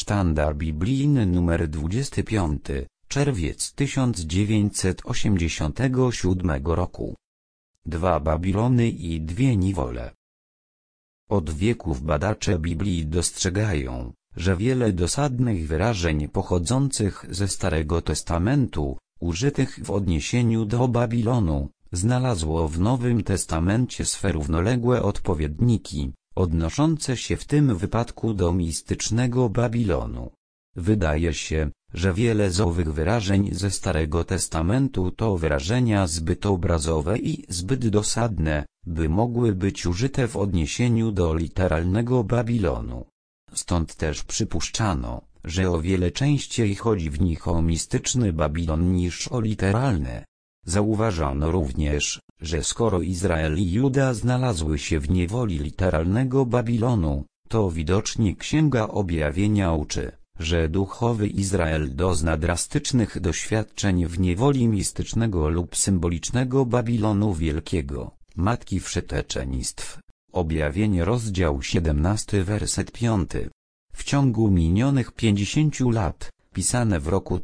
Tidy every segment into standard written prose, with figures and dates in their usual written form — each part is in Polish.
Sztandar biblijny nr 25, czerwiec 1987 roku. 2 Babilony i 2 niewole. Od wieków badacze Biblii dostrzegają, że wiele dosadnych wyrażeń pochodzących ze Starego Testamentu, użytych w odniesieniu do Babilonu, znalazło w Nowym Testamencie swe równoległe odpowiedniki, odnoszące się w tym wypadku do mistycznego Babilonu. Wydaje się, że wiele z owych wyrażeń ze Starego Testamentu to wyrażenia zbyt obrazowe i zbyt dosadne, by mogły być użyte w odniesieniu do literalnego Babilonu. Stąd też przypuszczano, że o wiele częściej chodzi w nich o mistyczny Babilon niż o literalny. Zauważono również, że skoro Izrael i Juda znalazły się w niewoli literalnego Babilonu, to widocznie Księga Objawienia uczy, że duchowy Izrael dozna drastycznych doświadczeń w niewoli mistycznego lub symbolicznego Babilonu Wielkiego, matki wszeteczeństw. Objawienie rozdział 17 werset 5. W ciągu minionych 50 lat, pisane w roku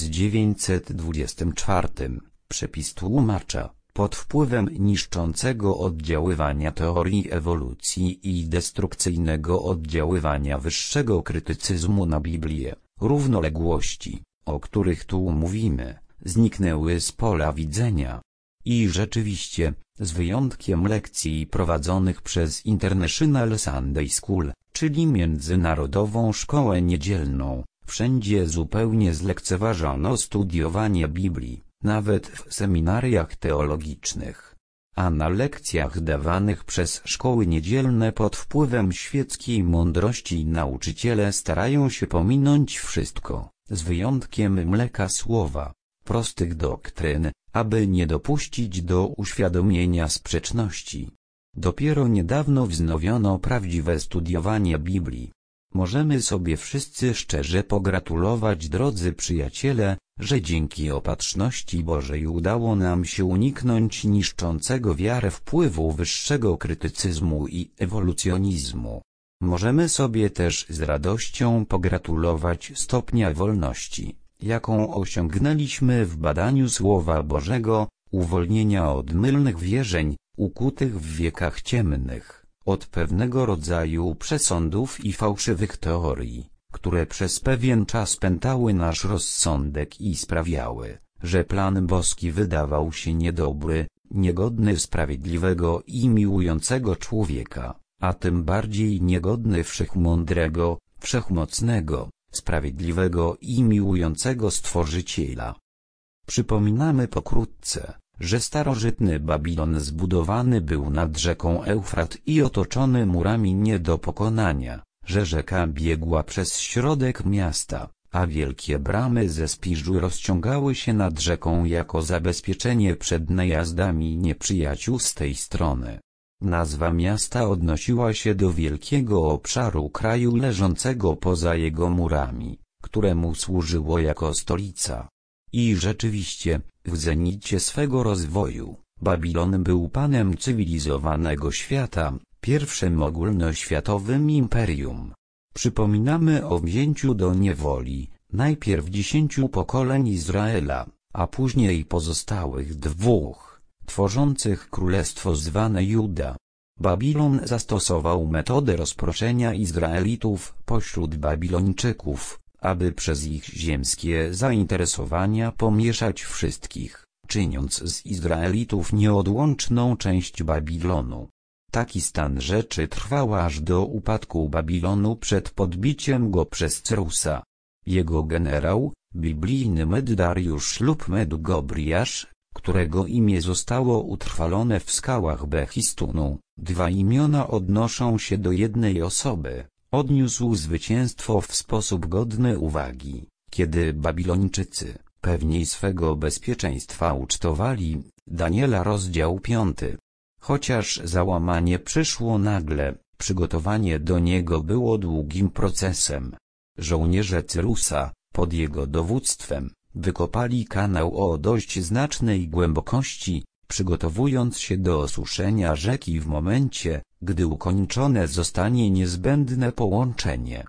1924, przepis tłumacza, pod wpływem niszczącego oddziaływania teorii ewolucji i destrukcyjnego oddziaływania wyższego krytycyzmu na Biblię, równoległości, o których tu mówimy, zniknęły z pola widzenia. I rzeczywiście, z wyjątkiem lekcji prowadzonych przez International Sunday School, czyli Międzynarodową Szkołę Niedzielną, wszędzie zupełnie zlekceważono studiowanie Biblii, nawet w seminariach teologicznych. A na lekcjach dawanych przez szkoły niedzielne pod wpływem świeckiej mądrości nauczyciele starają się pominąć wszystko, z wyjątkiem mleka słowa, prostych doktryn, aby nie dopuścić do uświadomienia sprzeczności. Dopiero niedawno wznowiono prawdziwe studiowanie Biblii. Możemy sobie wszyscy szczerze pogratulować, drodzy przyjaciele, że dzięki opatrzności Bożej udało nam się uniknąć niszczącego wiarę wpływu wyższego krytycyzmu i ewolucjonizmu. Możemy sobie też z radością pogratulować stopnia wolności, jaką osiągnęliśmy w badaniu Słowa Bożego, uwolnienia od mylnych wierzeń, ukutych w wiekach ciemnych, od pewnego rodzaju przesądów i fałszywych teorii, które przez pewien czas pętały nasz rozsądek i sprawiały, że plan boski wydawał się niedobry, niegodny sprawiedliwego i miłującego człowieka, a tym bardziej niegodny wszechmądrego, wszechmocnego, sprawiedliwego i miłującego Stworzyciela. Przypominamy pokrótce, że starożytny Babilon zbudowany był nad rzeką Eufrat i otoczony murami nie do pokonania, że rzeka biegła przez środek miasta, a wielkie bramy ze spiżu rozciągały się nad rzeką jako zabezpieczenie przed najazdami nieprzyjaciół z tej strony. Nazwa miasta odnosiła się do wielkiego obszaru kraju leżącego poza jego murami, któremu służyło jako stolica. I rzeczywiście, w zenicie swego rozwoju, Babilon był panem cywilizowanego świata, pierwszym ogólnoświatowym imperium. Przypominamy o wzięciu do niewoli, najpierw 10 pokoleń Izraela, a później pozostałych 2, tworzących królestwo zwane Juda. Babilon zastosował metodę rozproszenia Izraelitów pośród Babilończyków, aby przez ich ziemskie zainteresowania pomieszać wszystkich, czyniąc z Izraelitów nieodłączną część Babilonu. Taki stan rzeczy trwał aż do upadku Babilonu przed podbiciem go przez Cyrusa. Jego generał, biblijny Meddariusz lub Medgobriasz, którego imię zostało utrwalone w skałach Behistunu, 2 imiona odnoszą się do jednej osoby, odniósł zwycięstwo w sposób godny uwagi, kiedy Babilończycy, pewni swego bezpieczeństwa, ucztowali Daniela rozdział 5. Chociaż załamanie przyszło nagle, przygotowanie do niego było długim procesem. Żołnierze Cyrusa, pod jego dowództwem, wykopali kanał o dość znacznej głębokości, przygotowując się do osuszenia rzeki w momencie, gdy ukończone zostanie niezbędne połączenie.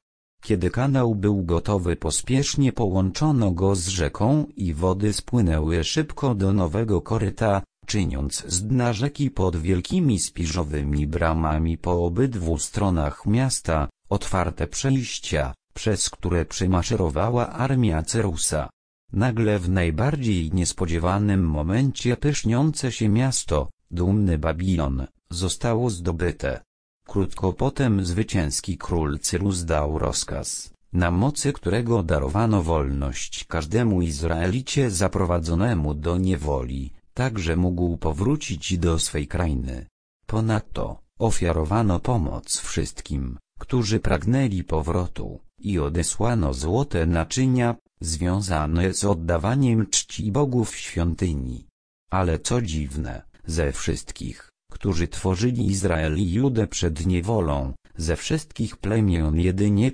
Kiedy kanał był gotowy, pospiesznie połączono go z rzeką i wody spłynęły szybko do nowego koryta, czyniąc z dna rzeki pod wielkimi spiżowymi bramami po obydwu stronach miasta otwarte przejścia, przez które przemaszerowała armia Cyrusa. Nagle w najbardziej niespodziewanym momencie pyszniące się miasto, dumny Babilon, zostało zdobyte. Krótko potem zwycięski król Cyrus dał rozkaz, na mocy którego darowano wolność każdemu Izraelicie zaprowadzonemu do niewoli, tak że mógł powrócić do swej krainy. Ponadto ofiarowano pomoc wszystkim, którzy pragnęli powrotu, i odesłano złote naczynia, związane z oddawaniem czci bogów w świątyni. Ale co dziwne, ze wszystkich, którzy tworzyli Izrael i Judę przed niewolą, ze wszystkich plemion jedynie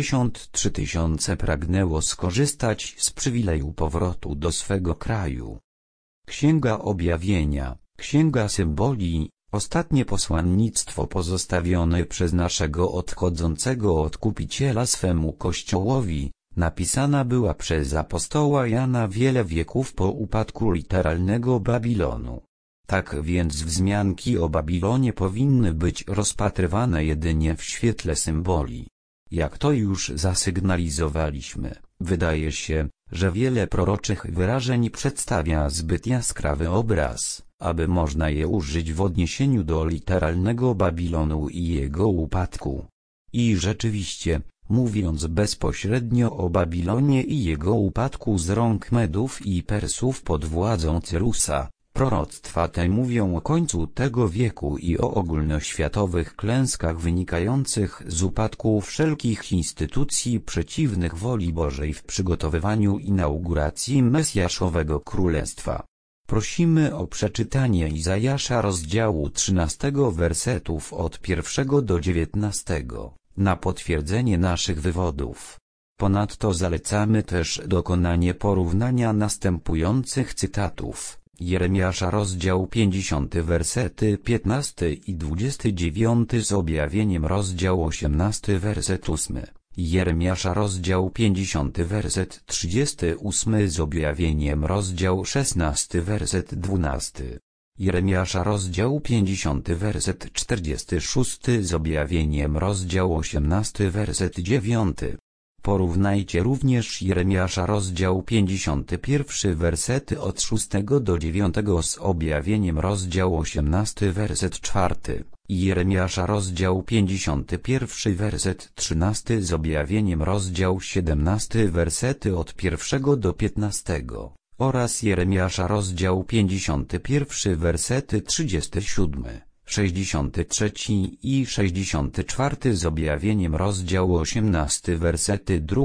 53 000 pragnęło skorzystać z przywileju powrotu do swego kraju. Księga Objawienia, Księga Symboli, ostatnie posłannictwo pozostawione przez naszego odchodzącego Odkupiciela swemu Kościołowi, napisana była przez apostoła Jana wiele wieków po upadku literalnego Babilonu. Tak więc wzmianki o Babilonie powinny być rozpatrywane jedynie w świetle symboli. Jak to już zasygnalizowaliśmy, wydaje się, że wiele proroczych wyrażeń przedstawia zbyt jaskrawy obraz, aby można je użyć w odniesieniu do literalnego Babilonu i jego upadku. I rzeczywiście, mówiąc bezpośrednio o Babilonie i jego upadku z rąk Medów i Persów pod władzą Cyrusa, proroctwa te mówią o końcu tego wieku i o ogólnoświatowych klęskach wynikających z upadku wszelkich instytucji przeciwnych woli Bożej w przygotowywaniu inauguracji Mesjaszowego Królestwa. Prosimy o przeczytanie Izajasza rozdziału 13 wersetów od 1 do 19, na potwierdzenie naszych wywodów. Ponadto zalecamy też dokonanie porównania następujących cytatów. Jeremiasza rozdział 50 wersety 15 i 29 z Objawieniem rozdział 18 werset 8. Jeremiasza rozdział 50 werset 38 z Objawieniem rozdział 16 werset 12. Jeremiasza rozdział 50 werset 46 z Objawieniem rozdział 18 werset 9. Porównajcie również Jeremiasza rozdział 51 wersety od 6 do 9 z Objawieniem rozdział 18 werset 4 i Jeremiasza rozdział 51 werset 13 z Objawieniem rozdział 17 wersety od 1 do 15 oraz Jeremiasza rozdział 51 wersety 37, 63 i 64 z Objawieniem rozdział 18 wersety 2,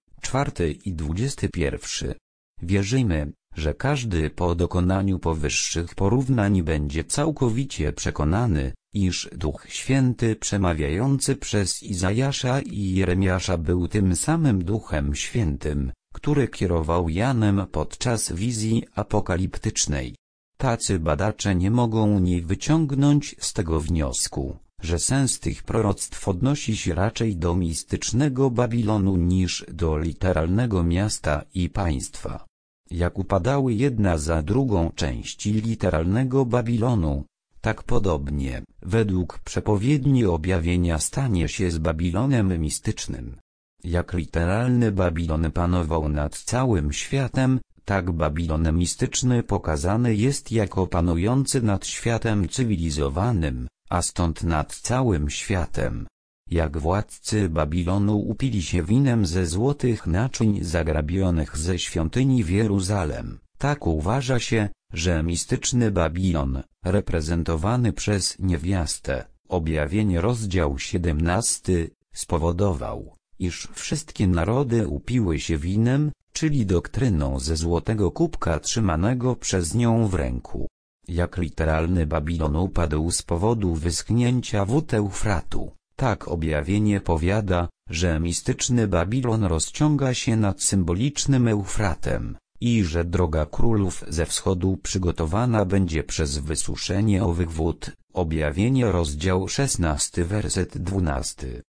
4 i 21. Wierzymy, że każdy po dokonaniu powyższych porównań będzie całkowicie przekonany, iż Duch Święty przemawiający przez Izajasza i Jeremiasza był tym samym Duchem Świętym, który kierował Janem podczas wizji apokaliptycznej. Tacy badacze nie mogą nie wyciągnąć z tego wniosku, że sens tych proroctw odnosi się raczej do mistycznego Babilonu niż do literalnego miasta i państwa. Jak upadały jedna za drugą części literalnego Babilonu, tak podobnie, według przepowiedni objawienia stanie się z Babilonem mistycznym. Jak literalny Babilon panował nad całym światem, tak Babilon mistyczny pokazany jest jako panujący nad światem cywilizowanym, a stąd nad całym światem. Jak władcy Babilonu upili się winem ze złotych naczyń zagrabionych ze świątyni w Jeruzalem, tak uważa się, że mistyczny Babilon, reprezentowany przez niewiastę, Objawienie rozdział 17, spowodował, iż wszystkie narody upiły się winem, czyli doktryną ze złotego kubka trzymanego przez nią w ręku. Jak literalny Babilon upadł z powodu wyschnięcia wód Eufratu, tak objawienie powiada, że mistyczny Babilon rozciąga się nad symbolicznym Eufratem, i że droga królów ze wschodu przygotowana będzie przez wysuszenie owych wód. Objawienie rozdział 16 werset 12.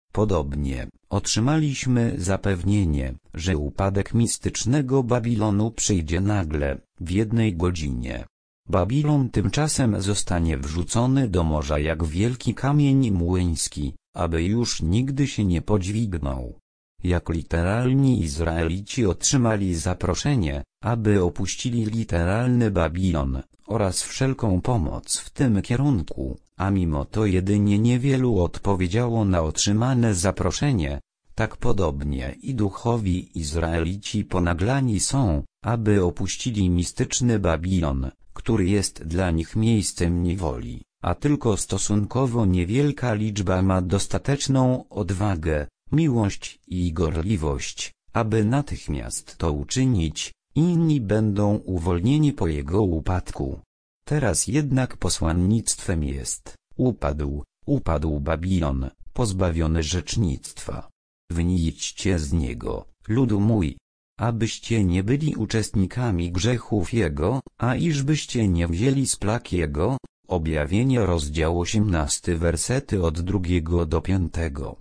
Podobnie, otrzymaliśmy zapewnienie, że upadek mistycznego Babilonu przyjdzie nagle, w jednej godzinie. Babilon tymczasem zostanie wrzucony do morza jak wielki kamień młyński, aby już nigdy się nie podźwignął. Jak literalni Izraelici otrzymali zaproszenie, aby opuścili literalny Babilon, oraz wszelką pomoc w tym kierunku, a mimo to jedynie niewielu odpowiedziało na otrzymane zaproszenie, tak podobnie i duchowi Izraelici ponaglani są, aby opuścili mistyczny Babilon, który jest dla nich miejscem niewoli, a tylko stosunkowo niewielka liczba ma dostateczną odwagę, miłość i gorliwość, aby natychmiast to uczynić, inni będą uwolnieni po jego upadku. Teraz jednak posłannictwem jest: upadł Babilon, pozbawiony rzecznictwa. Wyjdźcie z niego, ludu mój, abyście nie byli uczestnikami grzechów jego, a iżbyście nie wzięli z plag jego. Objawienie rozdział 18 wersety od 2 do 5.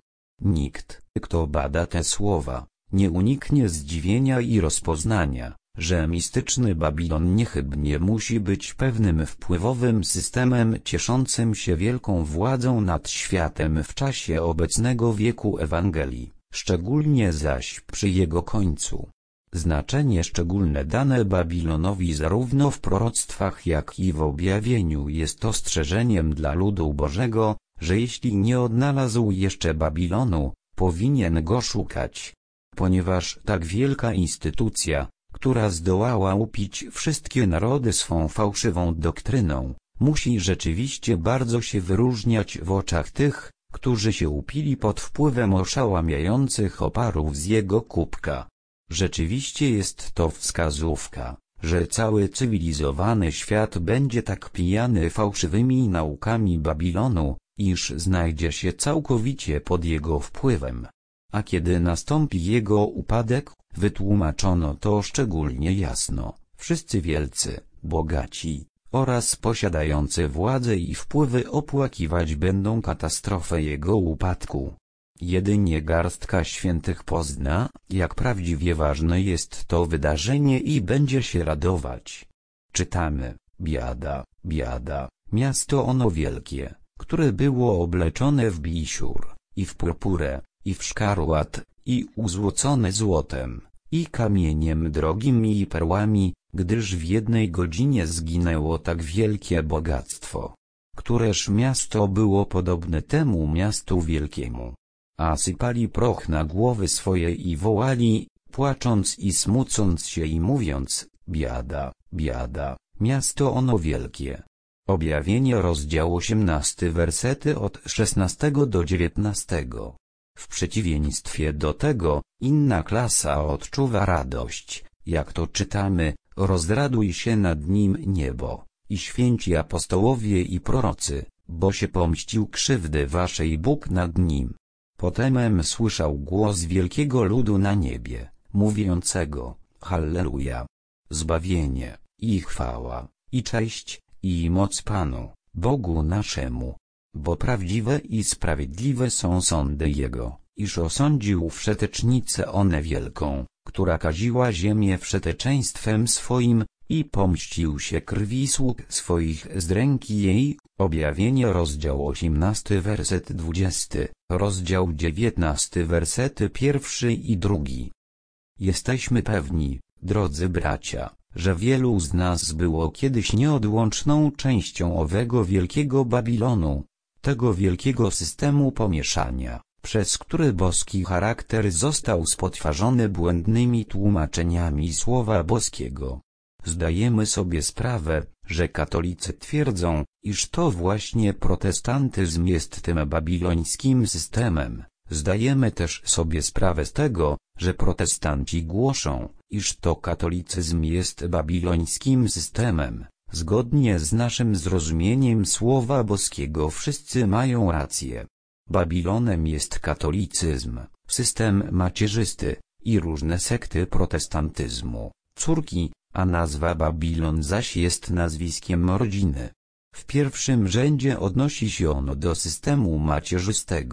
Nikt, kto bada te słowa, nie uniknie zdziwienia i rozpoznania, że mistyczny Babilon niechybnie musi być pewnym wpływowym systemem cieszącym się wielką władzą nad światem w czasie obecnego wieku Ewangelii, szczególnie zaś przy jego końcu. Znaczenie szczególne dane Babilonowi zarówno w proroctwach jak i w objawieniu jest ostrzeżeniem dla ludu Bożego, że jeśli nie odnalazł jeszcze Babilonu, powinien go szukać. Ponieważ tak wielka instytucja, która zdołała upić wszystkie narody swą fałszywą doktryną, musi rzeczywiście bardzo się wyróżniać w oczach tych, którzy się upili pod wpływem oszałamiających oparów z jego kubka. Rzeczywiście jest to wskazówka, że cały cywilizowany świat będzie tak pijany fałszywymi naukami Babilonu, iż znajdzie się całkowicie pod jego wpływem. A kiedy nastąpi jego upadek, wytłumaczono to szczególnie jasno: wszyscy wielcy, bogaci oraz posiadający władzę i wpływy opłakiwać będą katastrofę jego upadku. Jedynie garstka świętych pozna, jak prawdziwie ważne jest to wydarzenie i będzie się radować. Czytamy: biada, biada, miasto ono wielkie, które było obleczone w bisiur, i w purpurę, i w szkarłat, i uzłocone złotem, i kamieniem drogim i perłami, gdyż w jednej godzinie zginęło tak wielkie bogactwo. Któreż miasto było podobne temu miastu wielkiemu? A sypali proch na głowy swoje i wołali, płacząc i smucąc się i mówiąc: biada, biada, miasto ono wielkie. Objawienie rozdział 18 wersety od 16 do 19. W przeciwieństwie do tego, inna klasa odczuwa radość, jak to czytamy: rozraduj się nad nim niebo, i święci apostołowie i prorocy, bo się pomścił krzywdy waszej Bóg nad nim. Potemem słyszał głos wielkiego ludu na niebie, mówiącego: Halleluja! Zbawienie, i chwała, i cześć, i moc Panu, Bogu naszemu. Bo prawdziwe i sprawiedliwe są sądy Jego, iż osądził wszetecznicę one wielką, która kaziła ziemię wszeteczeństwem swoim, i pomścił się krwi sług swoich z ręki jej. Objawienie rozdział 18 werset 20, rozdział 19 wersety 1 i 2. Jesteśmy pewni, drodzy bracia, że wielu z nas było kiedyś nieodłączną częścią owego wielkiego Babilonu, tego wielkiego systemu pomieszania, przez który boski charakter został spotwarzony błędnymi tłumaczeniami Słowa Boskiego. Zdajemy sobie sprawę, że katolicy twierdzą, iż to właśnie protestantyzm jest tym babilońskim systemem. Zdajemy też sobie sprawę z tego, że protestanci głoszą, iż to katolicyzm jest babilońskim systemem. Zgodnie z naszym zrozumieniem Słowa Boskiego wszyscy mają rację. Babilonem jest katolicyzm, system macierzysty i różne sekty protestantyzmu, córki, a nazwa Babilon zaś jest nazwiskiem rodziny. W pierwszym rzędzie odnosi się ono do systemu macierzystego,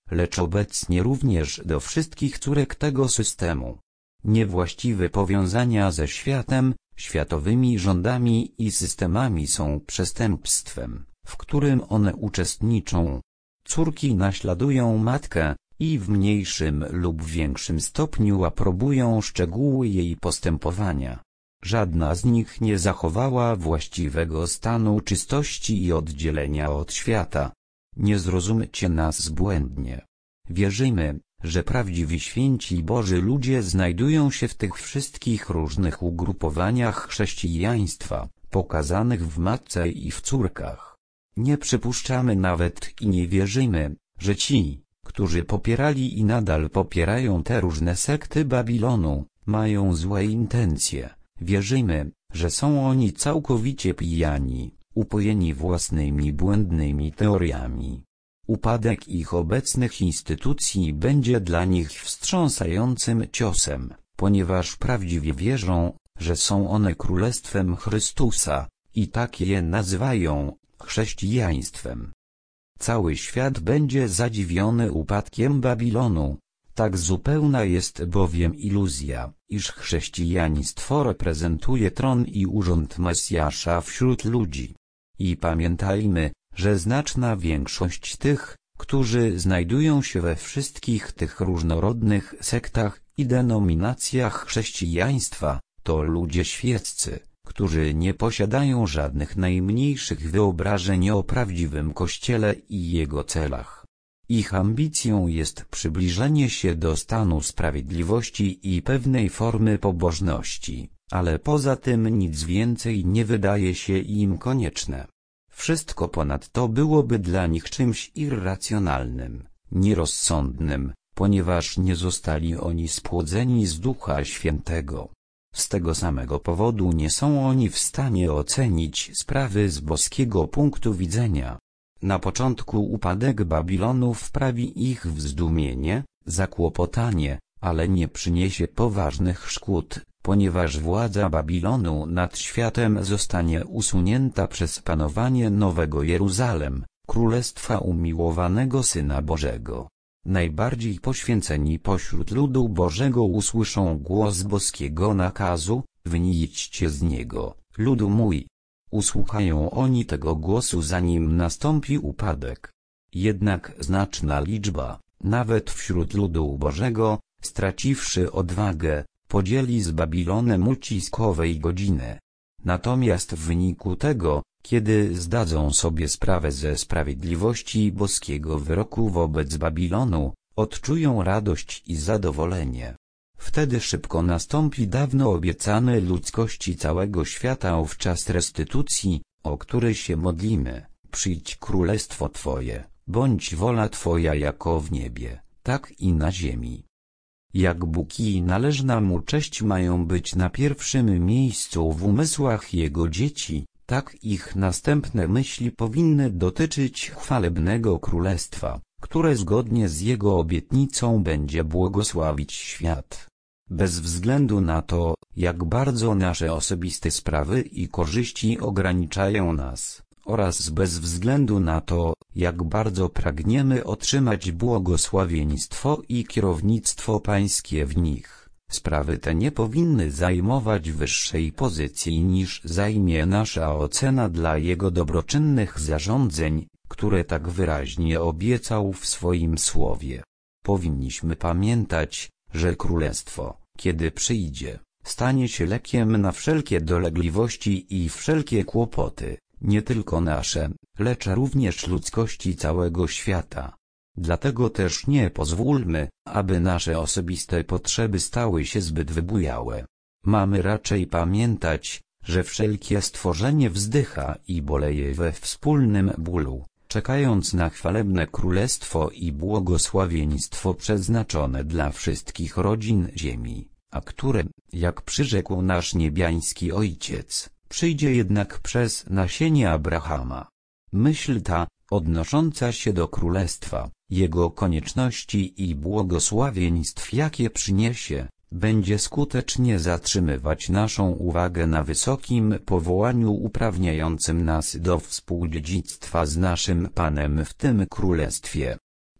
lecz obecnie również do wszystkich córek tego systemu. Niewłaściwe powiązania ze światem, światowymi rządami i systemami są przestępstwem, w którym one uczestniczą. Córki naśladują matkę i w mniejszym lub większym stopniu aprobują szczegóły jej postępowania. Żadna z nich nie zachowała właściwego stanu czystości i oddzielenia od świata. Nie zrozumcie nas błędnie. Wierzymy, że prawdziwi święci Boży ludzie znajdują się w tych wszystkich różnych ugrupowaniach chrześcijaństwa, pokazanych w matce i w córkach. Nie przypuszczamy nawet i nie wierzymy, że ci, którzy popierali i nadal popierają te różne sekty Babilonu, mają złe intencje. Wierzymy, że są oni całkowicie pijani, upojeni własnymi błędnymi teoriami. Upadek ich obecnych instytucji będzie dla nich wstrząsającym ciosem, ponieważ prawdziwie wierzą, że są one królestwem Chrystusa, i tak je nazywają chrześcijaństwem. Cały świat będzie zadziwiony upadkiem Babilonu. Tak zupełna jest bowiem iluzja, iż chrześcijaństwo reprezentuje tron i urząd Mesjasza wśród ludzi. I pamiętajmy, że znaczna większość tych, którzy znajdują się we wszystkich tych różnorodnych sektach i denominacjach chrześcijaństwa, to ludzie świeccy, którzy nie posiadają żadnych najmniejszych wyobrażeń o prawdziwym Kościele i jego celach. Ich ambicją jest przybliżenie się do stanu sprawiedliwości i pewnej formy pobożności, ale poza tym nic więcej nie wydaje się im konieczne. Wszystko ponadto byłoby dla nich czymś irracjonalnym, nierozsądnym, ponieważ nie zostali oni spłodzeni z Ducha Świętego. Z tego samego powodu nie są oni w stanie ocenić sprawy z boskiego punktu widzenia. Na początku upadek Babilonu wprawi ich w zdumienie, zakłopotanie, ale nie przyniesie poważnych szkód, ponieważ władza Babilonu nad światem zostanie usunięta przez panowanie Nowego Jeruzalem, Królestwa Umiłowanego Syna Bożego. Najbardziej poświęceni pośród ludu Bożego usłyszą głos boskiego nakazu: wyjdźcie z niego, ludu mój. Usłuchają oni tego głosu, zanim nastąpi upadek. Jednak znaczna liczba, nawet wśród ludu Bożego, straciwszy odwagę, podzieli z Babilonem uciskowej godzinę. Natomiast w wyniku tego, kiedy zdadzą sobie sprawę ze sprawiedliwości boskiego wyroku wobec Babilonu, odczują radość i zadowolenie. Wtedy szybko nastąpi dawno obiecany ludzkości całego świata ówczas restytucji, o który się modlimy. Przyjdź królestwo Twoje, bądź wola Twoja jako w niebie, tak i na ziemi. Jak Bóg i należna Mu cześć mają być na pierwszym miejscu w umysłach Jego dzieci, tak ich następne myśli powinny dotyczyć chwalebnego królestwa, które zgodnie z Jego obietnicą będzie błogosławić świat. Bez względu na to, jak bardzo nasze osobiste sprawy i korzyści ograniczają nas, oraz bez względu na to, jak bardzo pragniemy otrzymać błogosławieństwo i kierownictwo pańskie w nich, sprawy te nie powinny zajmować wyższej pozycji niż zajmie nasza ocena dla Jego dobroczynnych zarządzeń, które tak wyraźnie obiecał w swoim słowie. Powinniśmy pamiętać, że królestwo, kiedy przyjdzie, stanie się lekiem na wszelkie dolegliwości i wszelkie kłopoty, nie tylko nasze, lecz również ludzkości całego świata. Dlatego też nie pozwólmy, aby nasze osobiste potrzeby stały się zbyt wybujałe. Mamy raczej pamiętać, że wszelkie stworzenie wzdycha i boleje we wspólnym bólu, czekając na chwalebne królestwo i błogosławieństwo przeznaczone dla wszystkich rodzin ziemi, a które, jak przyrzekł nasz niebiański Ojciec, przyjdzie jednak przez nasienie Abrahama. Myśl ta, odnosząca się do królestwa, jego konieczności i błogosławieństw, jakie przyniesie, będzie skutecznie zatrzymywać naszą uwagę na wysokim powołaniu uprawniającym nas do współdziedzictwa z naszym Panem w tym królestwie.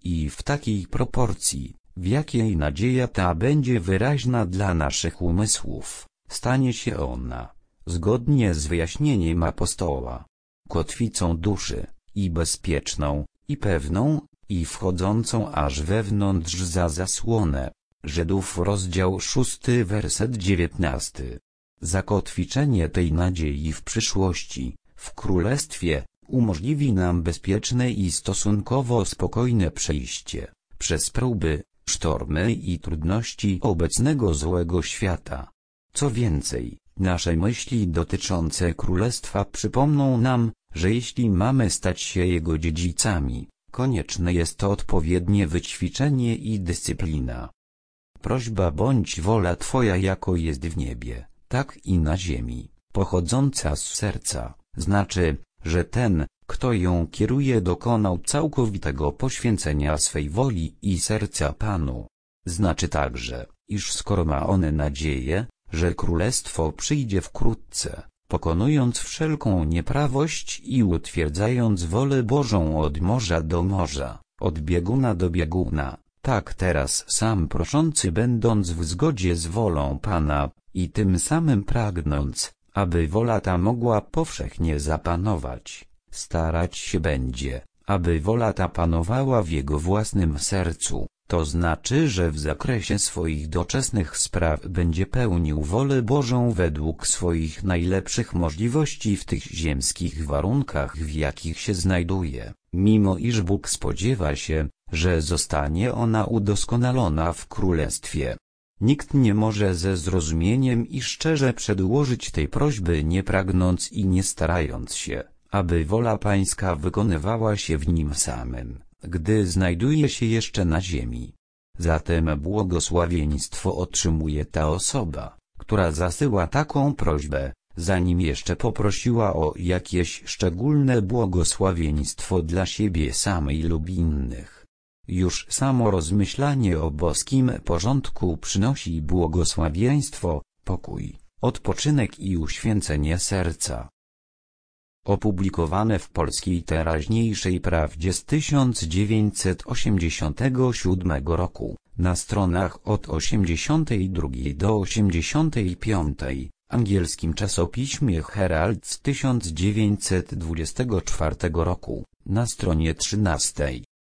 i w takiej proporcji, w jakiej nadzieja ta będzie wyraźna dla naszych umysłów, stanie się ona, zgodnie z wyjaśnieniem apostoła, kotwicą duszy, i bezpieczną, i pewną, i wchodzącą aż wewnątrz za zasłonę. Żydów rozdział 6 werset 19. Zakotwiczenie tej nadziei w przyszłości, w Królestwie, umożliwi nam bezpieczne i stosunkowo spokojne przejście przez próby, sztormy i trudności obecnego złego świata. Co więcej, nasze myśli dotyczące Królestwa przypomną nam, że jeśli mamy stać się jego dziedzicami, konieczne jest to odpowiednie wyćwiczenie i dyscyplina. Prośba bądź wola Twoja jako jest w niebie, tak i na ziemi, pochodząca z serca, znaczy, że ten, kto ją kieruje, dokonał całkowitego poświęcenia swej woli i serca Panu. Znaczy także, iż skoro ma on nadzieję, że Królestwo przyjdzie wkrótce, pokonując wszelką nieprawość i utwierdzając wolę Bożą od morza do morza, od bieguna do bieguna, tak teraz sam proszący będąc w zgodzie z wolą Pana, i tym samym pragnąc, aby wola ta mogła powszechnie zapanować, starać się będzie, aby wola ta panowała w jego własnym sercu, to znaczy, że w zakresie swoich doczesnych spraw będzie pełnił wolę Bożą według swoich najlepszych możliwości w tych ziemskich warunkach, w jakich się znajduje, mimo iż Bóg spodziewa się, że zostanie ona udoskonalona w Królestwie. Nikt nie może ze zrozumieniem i szczerze przedłożyć tej prośby, nie pragnąc i nie starając się, aby wola Pańska wykonywała się w nim samym, gdy znajduje się jeszcze na ziemi. Zatem błogosławieństwo otrzymuje ta osoba, która zasyła taką prośbę, zanim jeszcze poprosiła o jakieś szczególne błogosławieństwo dla siebie samej lub innych. Już samo rozmyślanie o boskim porządku przynosi błogosławieństwo, pokój, odpoczynek i uświęcenie serca. Opublikowane w Polskiej Teraźniejszej Prawdzie z 1987 roku, na stronach od 82 do 85, angielskim czasopiśmie Herald z 1924 roku, na stronie 13.